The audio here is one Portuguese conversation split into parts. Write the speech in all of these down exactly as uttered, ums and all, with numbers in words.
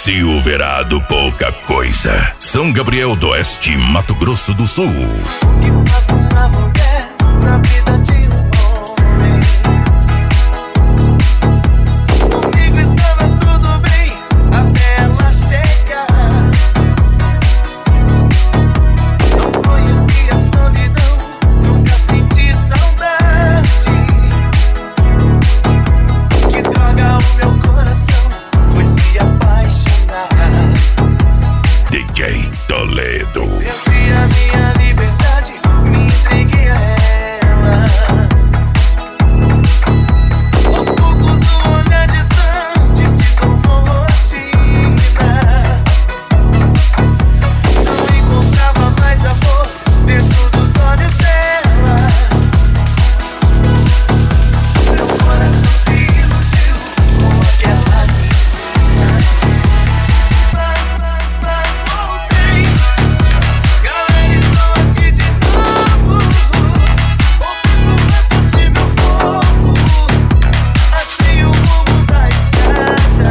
Silverado, pouca coisa. São Gabriel do Oeste, Mato Grosso do Sul. O que passa uma mulher na vida de um homem? Comigo estava tudo bem até ela chegar. Não conheci a solidão, nunca senti saudade. Que droga, o meu coração foi se apaixonar. D J Toledo. Perdi a minha liberdade, me entreguei a ela. Aos poucos o olhar distante se tornou rotina. Não encontrava mais amor dentro dos olhos dela. Meu coração se iludiu com aquela menina. Mas, mas, mas voltei. Galera, estou aqui de novo. Ouvindo versos de meu povo. Achei o rumo da estrada.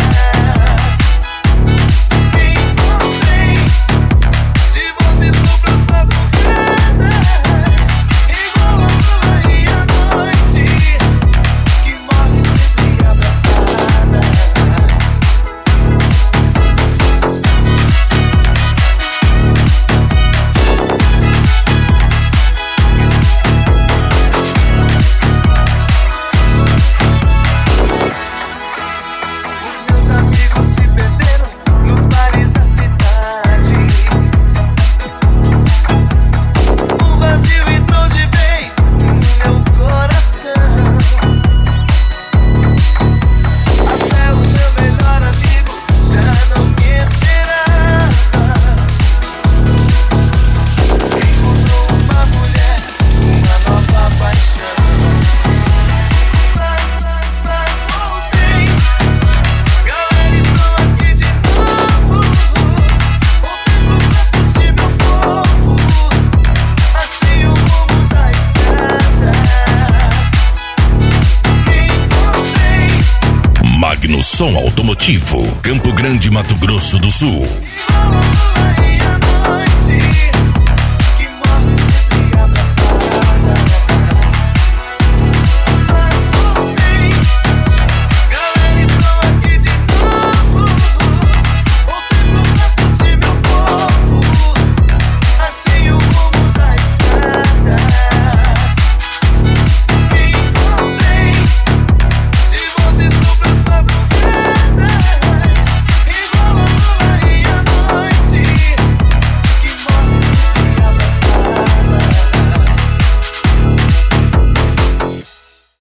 Encontrei. De volta estou pras madrugadas. Igual a lua e a noite, que morre sempre abraçadas. Os meus amigos se perderam nos bares da cidade. O vazio entrou de vez no meu coração. Até o meu melhor amigo já não me esperava. Encontrou uma mulher, uma nova paixão. Mas, mas, mas voltei. Galera, estou aqui de novo. Ouvindo versos de meu povo. Achei o rumo da estrada. Encontrei. Magno Som Automotivo, Campo Grande, Mato Grosso do Sul. Igual a lua e